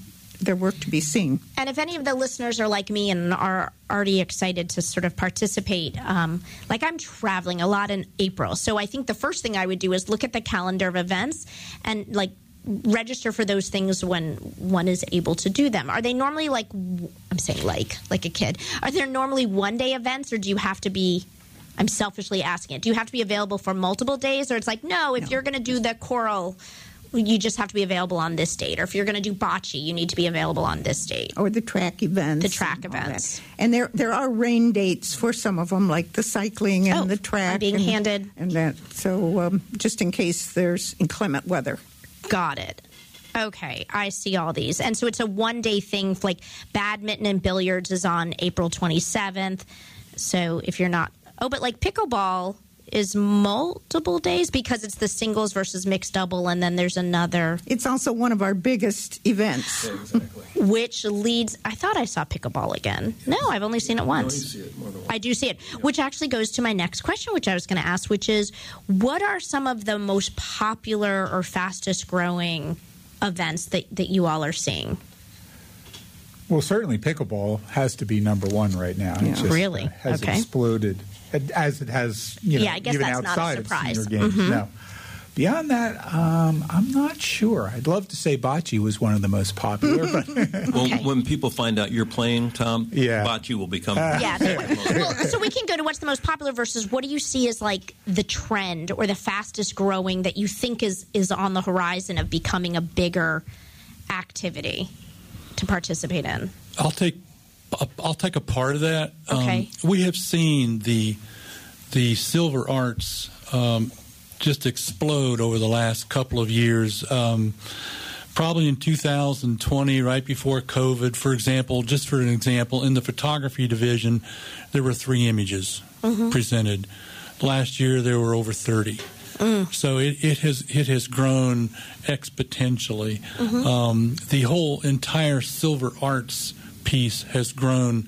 seen. And if any of the listeners are like me and are already excited to sort of participate, like I'm traveling a lot in April, so I think the first thing I would do is look at the calendar of events and like register for those things when one is able to do them. Are they normally I'm saying like a kid, are there normally one-day events, or do you have to be, I'm selfishly asking it, do you have to be available for multiple days, or it's like, no, if you're going to do the choral, you just have to be available on this date. Or if you're going to do bocce, you need to be available on this date. Or the track events. The track events. And there are rain dates for some of them, like the cycling and the track. I'm being handed. And that. So just in case there's inclement weather. Got it. Okay, I see all these. And so it's a one-day thing, like badminton and billiards is on April 27th. So if you're not... Oh, but like pickleball is multiple days because it's the singles versus mixed double, and then there's another. It's also one of our biggest events. Yeah, exactly. Which leads, I thought I saw pickleball again. No, I've only seen it once. No, you see it more than once. I do see it, which actually goes to my next question, which I was going to ask, which is, what are some of the most popular or fastest growing events that you all are seeing? Well, certainly pickleball has to be number one right now. Yeah. It just Really? has Okay. exploded, as it has, Yeah, I guess even that's not a outside of surprise. senior games. No. Beyond that, I'm not sure. I'd love to say bocce was one of the most popular, but Well, Okay. when people find out you're playing, Tom, Yeah. bocce will become. Yeah. Well, so we can go to what's the most popular versus what do you see as like the trend or the fastest growing that you think is on the horizon of becoming a bigger activity to participate in? I'll take a part of that. Okay. We have seen the silver arts just explode over the last couple of years. Probably in 2020, right before COVID, for example, just for an example, in the photography division, there were 3 images presented. Last year, there were over 30. So it has grown exponentially. The whole entire silver arts piece has grown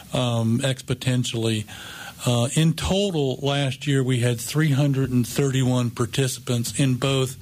exponentially. In total, last year we had 331 participants in both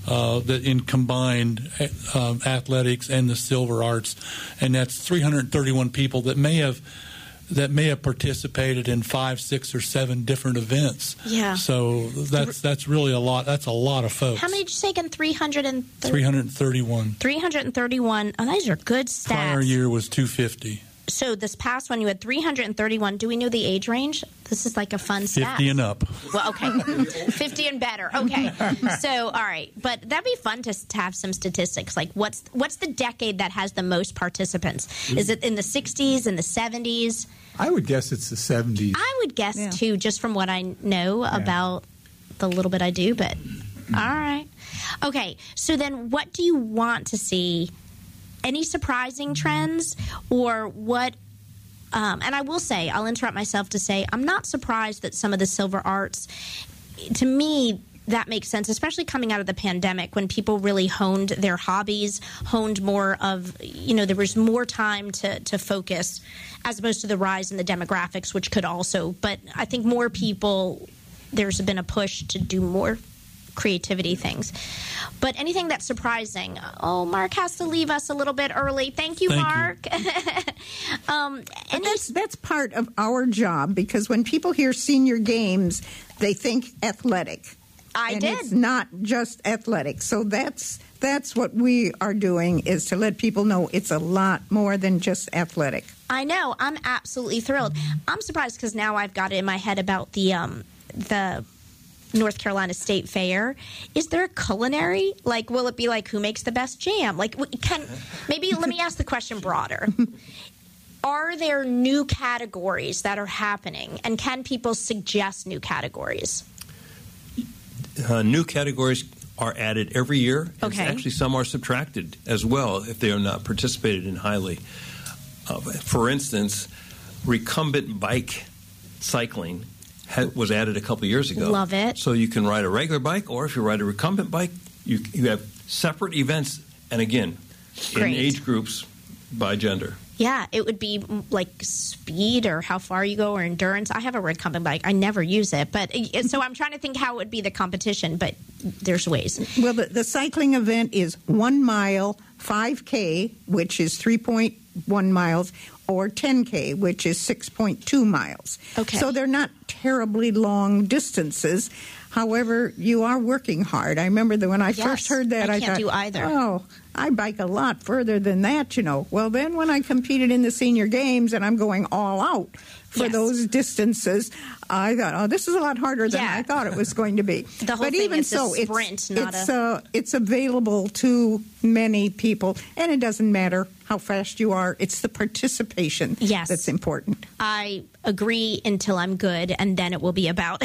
in combined athletics and the silver arts, and that's 331 people that may have that may have participated in 5, 6, or 7 different events. Yeah. So that's really a lot. That's a lot of folks. How many did you say again? 331. 331. Oh, those are good stats. Prior year was 250. So this past one, you had 331. Do we know the age range? This is like a fun stat. 50 and up. Well, okay. 50 and better. Okay. So, all right. But that'd be fun to have some statistics. Like, what's the decade that has the most participants? Is it in the 60s, in the 70s? I would guess it's the 70s. I would guess, too, just from what I know about the little bit I do. But, all right. Okay. So then what do you want to see? Any surprising trends or what? And I will say, I'll interrupt myself to say, I'm not surprised that some of the silver arts, to me, that makes sense, especially coming out of the pandemic when people really honed their hobbies, honed more of, there was more time to focus as opposed to the rise in the demographics, which could also. But I think more people, there's been a push to do more creativity things. But anything that's surprising. Oh, Mark has to leave us a little bit early. Thank you, Mark. That's part of our job, because when people hear senior games, they think athletic. It's not just athletic. So that's what we are doing, is to let people know it's a lot more than just athletic. I know. I'm absolutely thrilled. I'm surprised because now I've got it in my head about the North Carolina State Fair. Is there a culinary? Like, will it be like who makes the best jam? Like, maybe let me ask the question broader. Are there new categories that are happening, and can people suggest new categories? New categories are added every year. Okay. Actually, some are subtracted as well if they are not participated in highly. For instance, recumbent bike cycling was added a couple years ago. Love it. So you can ride a regular bike, or if you ride a recumbent bike, you have separate events, and again, Great. in age groups by gender. Yeah, it would be like speed or how far you go or endurance. I have a recumbent bike. I never use it. But so I'm trying to think how it would be the competition, but there's ways. Well, the cycling event is 1 mile, 5K, which is 3.1 miles, or 10K, which is 6.2 miles. Okay. So they're not terribly long distances. However, you are working hard. I remember that when I first heard that, I can't thought, do either. Oh, I bike a lot further than that, Well, then when I competed in the senior games and I'm going all out for those distances, I thought, oh, this is a lot harder than I thought it was going to be. The whole but thing even is so, a sprint, it's available to many people, and it doesn't matter how fast you are. It's the participation that's important. I agree until I'm good, and then it will be about.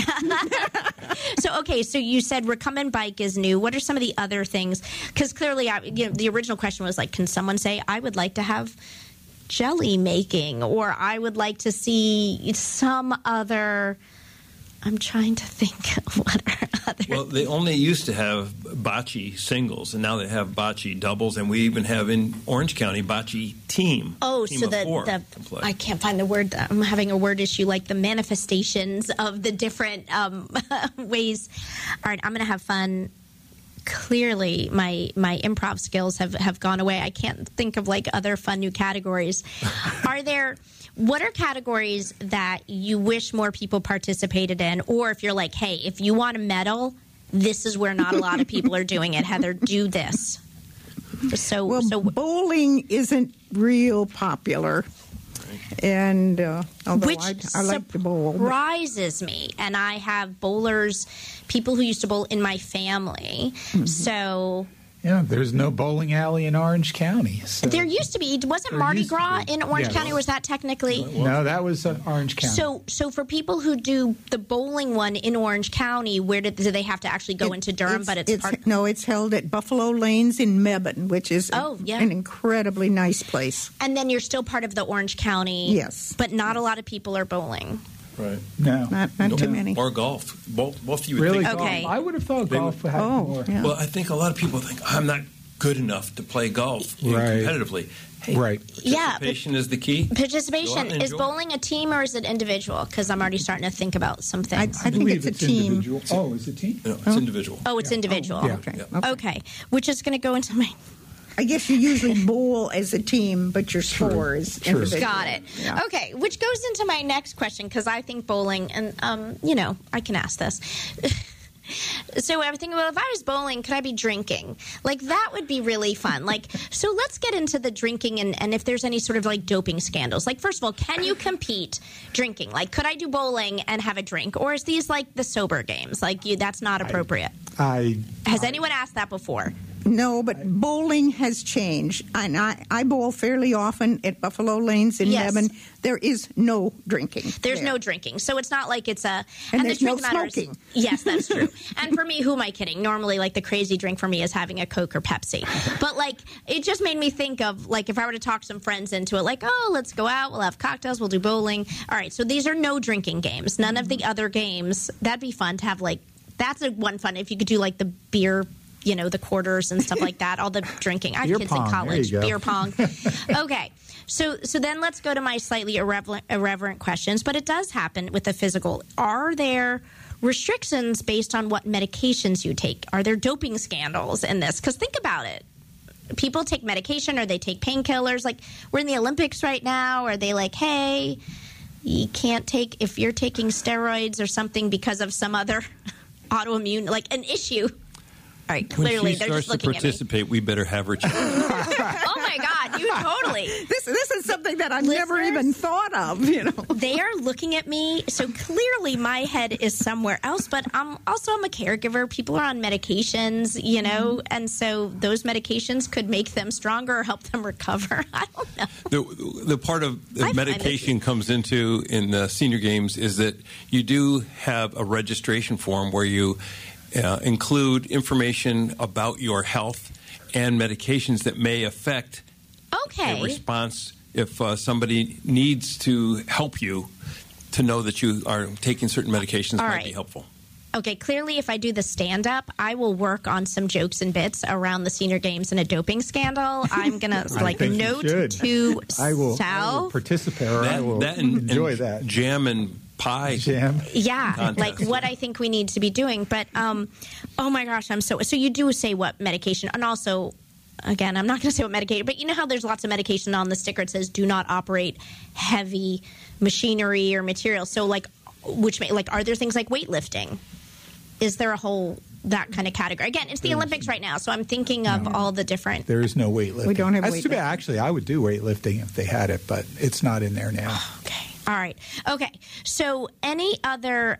So you said recumbent bike is new. What are some of the other things? Because clearly, the original question was like, can someone say, I would like to have jelly making, or I would like to see some other. I'm trying to think of what are other. Well, they only used to have bocce singles, and now they have bocce doubles, and we even have in Orange County bocce team. Oh, team so of four can play. I can't find the word. I'm having a word issue, like the manifestations of the different ways. All right, I'm going to have fun. Clearly, my improv skills have gone away. I can't think of like other fun new categories. What are categories that you wish more people participated in? Or if you're like, hey, if you want a medal, this is where not a lot of people are doing it. Heather, do this. So bowling isn't real popular. And although which I like to bowl. surprises me. And I have bowlers, people who used to bowl in my family. Mm-hmm. So... Yeah, there's no bowling alley in Orange County. So there used to be. Wasn't Mardi Gras in Orange County, or was that technically? No, that was Orange County. So for people who do the bowling one in Orange County, do they have to actually go into Durham? It's held at Buffalo Lanes in Mebane, which is an incredibly nice place. And then you're still part of the Orange County. Yes. But not a lot of people are bowling. Right. No. Not too many. Or golf. Both you would really think. Okay. I would have thought golf would have more. Yeah. Well, I think a lot of people think, I'm not good enough to play golf competitively. Hey, participation is the key. Participation. Is bowling a team or is it individual? Because I'm already starting to think about some things. I think it's a team. Individual. Oh, is it team? No, it's individual. Oh, it's individual. Yeah. Okay. Which is going to go into my... I guess you usually bowl as a team, but your score is individual. Got it. Yeah. Okay, which goes into my next question, because I think bowling, and, I can ask this. So I'm thinking, well, if I was bowling, could I be drinking? Like, that would be really fun. Like, so let's get into the drinking and if there's any sort of, like, doping scandals. Like, first of all, can you compete drinking? Like, could I do bowling and have a drink? Or is these, like, the sober games? Like, that's not appropriate. Has anyone asked that before? No, but bowling has changed. And I bowl fairly often at Buffalo Lanes in Devon. There is no drinking. There's no drinking. So it's not like it's a... And there's the no truth of the matter is- smoking. Yes, that's true. And for me, who am I kidding? Normally, like, the crazy drink for me is having a Coke or Pepsi. But, like, it just made me think of, like, if I were to talk some friends into it, like, oh, let's go out, we'll have cocktails, we'll do bowling. All right, so these are no drinking games. None of the other games. That'd be fun to have, like... That's one fun, if you could do, like, the beer... the quarters and stuff like that, all the drinking. I have kids in college. Beer pong. Okay. So then let's go to my slightly irreverent questions, but it does happen with the physical. Are there restrictions based on what medications you take? Are there doping scandals in this? Because think about it. People take medication or they take painkillers. Like, we're in the Olympics right now. Are they like, hey, you can't take, if you're taking steroids or something because of some other autoimmune, like an issue. All right, clearly they're just looking at me. When she starts to participate, we better have her check. Oh my God, you totally. This is something that I've never even thought of. They are looking at me, so clearly my head is somewhere else. But I'm a caregiver. People are on medications, and so those medications could make them stronger or help them recover. I don't know. The part of the medication comes into in the senior games is that you do have a registration form where you include information about your health and medications that may affect a response if somebody needs to help you to know that you are taking certain medications might be helpful. Okay, clearly if I do the stand-up, I will work on some jokes and bits around the senior games and a doping scandal. I'm going to, note to I will participate, or I will enjoy that. Jam and pie. Yeah, contest. like what I think we need to be doing. But, oh my gosh, so you do say what medication, and also, again, I'm not going to say what medication, but you know how there's lots of medication on the sticker. It says do not operate heavy machinery or material. So, are there things like weightlifting? Is there a whole that kind of category? Again, it's the Olympics right now, so I'm thinking of all the different... There is no weightlifting. We don't have That's weightlifting. Too bad. Actually, I would do weightlifting if they had it, but it's not in there now. Okay. All right. Okay. So any other...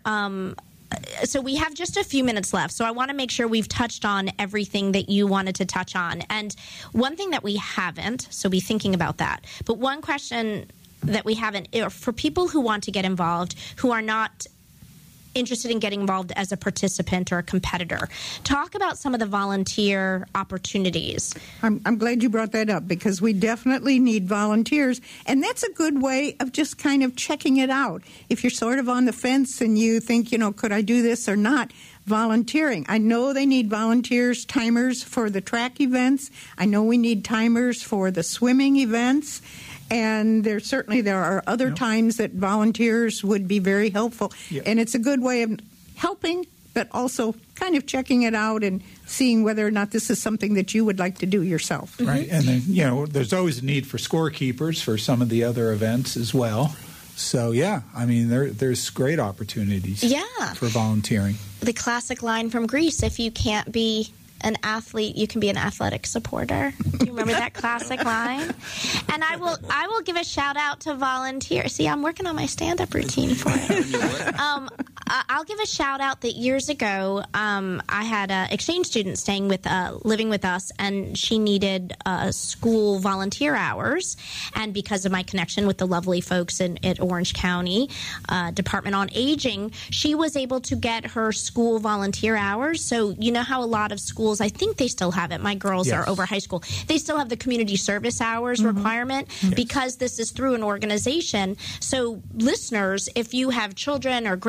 so we have just a few minutes left, so I want to make sure we've touched on everything that you wanted to touch on. And one thing that we haven't, so be thinking about that. But one question that we haven't, for people who want to get involved, who are not interested in getting involved as a participant or a competitor, talk about some of the volunteer opportunities. I'm glad you brought that up, because we definitely need volunteers, and that's a good way of just kind of checking it out. If you're sort of on the fence and you think, could I do this or not, volunteering. I know they need volunteers, timers for the track events. I know we need timers for the swimming events. And there are other times that volunteers would be very helpful. Yep. And it's a good way of helping, but also kind of checking it out and seeing whether or not this is something that you would like to do yourself. Right. And then, there's always a need for scorekeepers for some of the other events as well. So, there's great opportunities for volunteering. The classic line from Greece, if you can't be an athlete, you can be an athletic supporter. Do you remember that classic line? And I will give a shout out to volunteers. See, I'm working on my stand-up routine for it. I'll give a shout out that years ago, I had an exchange student living with us, and she needed school volunteer hours. And because of my connection with the lovely folks at Orange County Department on Aging, she was able to get her school volunteer hours. So you know how a lot of schools, I think they still have it. My girls are over high school. They still have the community service hours requirement because this is through an organization. So listeners, if you have children or grandchildren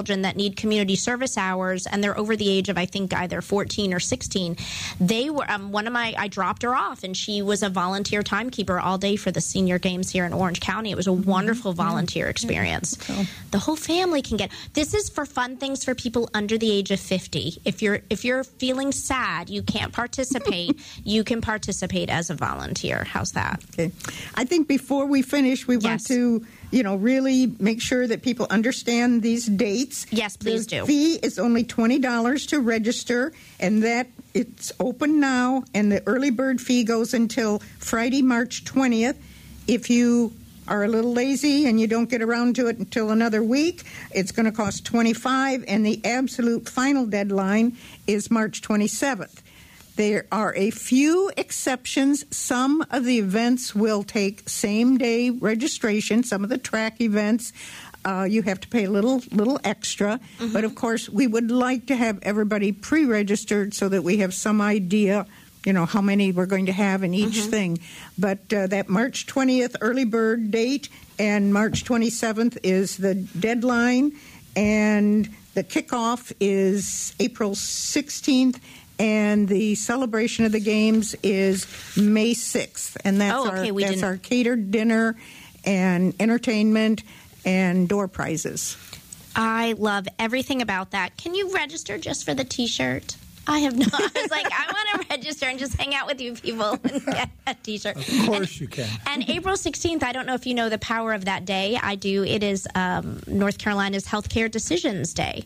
children that need community service hours, and they're over the age of, I think, either 14 or 16. They were I dropped her off, and she was a volunteer timekeeper all day for the senior games here in Orange County. It was a wonderful volunteer experience. The whole family can get. This is for fun things for people under the age of 50. If you're feeling sad, you can't participate. You can participate as a volunteer. How's that? Okay. I think before we finish, we want to, really make sure that people understand these dates. Yes, please do. The fee is only $20 to register, and that it's open now, and the early bird fee goes until Friday, March 20th. If you are a little lazy and you don't get around to it until another week, it's going to cost $25, and the absolute final deadline is March 27th. There are a few exceptions. Some of the events will take same-day registration. Some of the track events, you have to pay a little extra. Mm-hmm. But, of course, we would like to have everybody pre-registered so that we have some idea, how many we're going to have in each thing. But that March 20th early bird date and March 27th is the deadline. And the kickoff is April 16th. And the celebration of the games is May 6th. And that's our catered dinner and entertainment and door prizes. I love everything about that. Can you register just for the T-shirt? I have not. I was like, I want to register and just hang out with you people and get a T-shirt. Of course you can. And April 16th, I don't know if you know the power of that day. I do. It is North Carolina's Healthcare Decisions Day.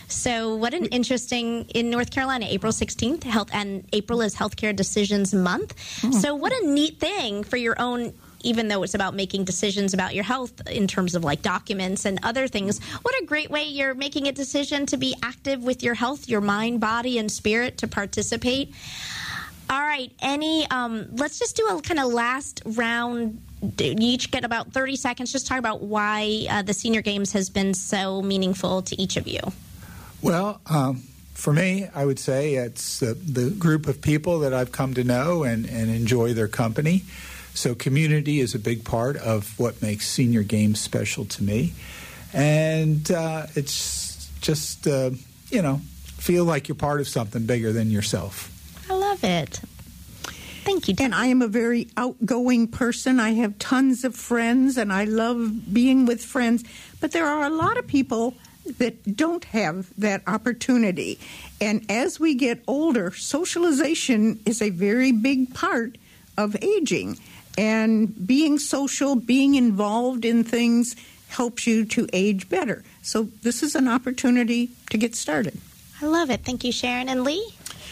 So what an interesting, in North Carolina, April 16th, and April is Healthcare Decisions Month. So what a neat thing for your own, even though it's about making decisions about your health in terms of like documents and other things. What a great way you're making a decision to be active with your health, your mind, body, and spirit to participate. All right, let's just do a kind of last round. You each get about 30 seconds. Just talk about why the Senior Games has been so meaningful to each of you. Well, for me, I would say it's the group of people that I've come to know and enjoy their company. So community is a big part of what makes Senior Games special to me. And it's just, feel like you're part of something bigger than yourself. I love it. Thank you, Tom. And I am a very outgoing person. I have tons of friends, and I love being with friends. But there are a lot of people that don't have that opportunity. And as we get older, socialization is a very big part of aging. And being social, being involved in things helps you to age better. So this is an opportunity to get started. I love it. Thank you, Sharon. And Lee?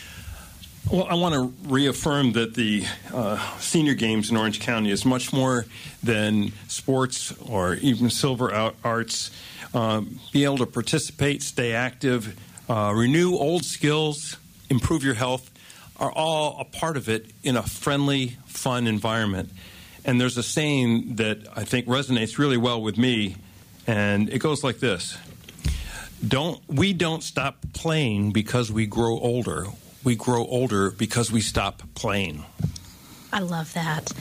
Well, I want to reaffirm that the Senior Games in Orange County is much more than sports or even silver arts. Be able to participate, stay active, renew old skills, improve your health, are all a part of it in a friendly, fun environment. And there's a saying that I think resonates really well with me, and it goes like this. We don't stop playing because we grow older. We grow older because we stop playing. I love that.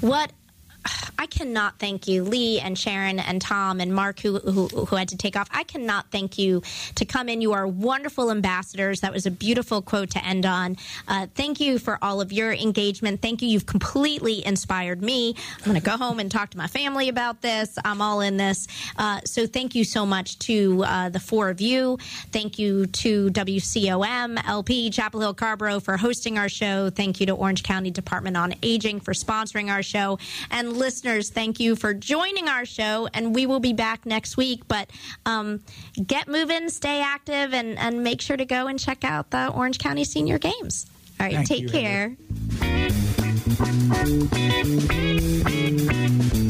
I cannot thank you, Lee and Sharon and Tom and Mark, who had to take off. I cannot thank you to come in. You are wonderful ambassadors. That was a beautiful quote to end on. Thank you for all of your engagement. Thank you. You've completely inspired me. I'm going to go home and talk to my family about this. I'm all in this. So thank you so much to the four of you. Thank you to WCOM, LP, Chapel Hill, Carborough for hosting our show. Thank you to Orange County Department on Aging for sponsoring our show. And listeners, thank you for joining our show, and we will be back next week. But get moving, stay active, and make sure to go and check out the Orange County Senior Games. All right, take care.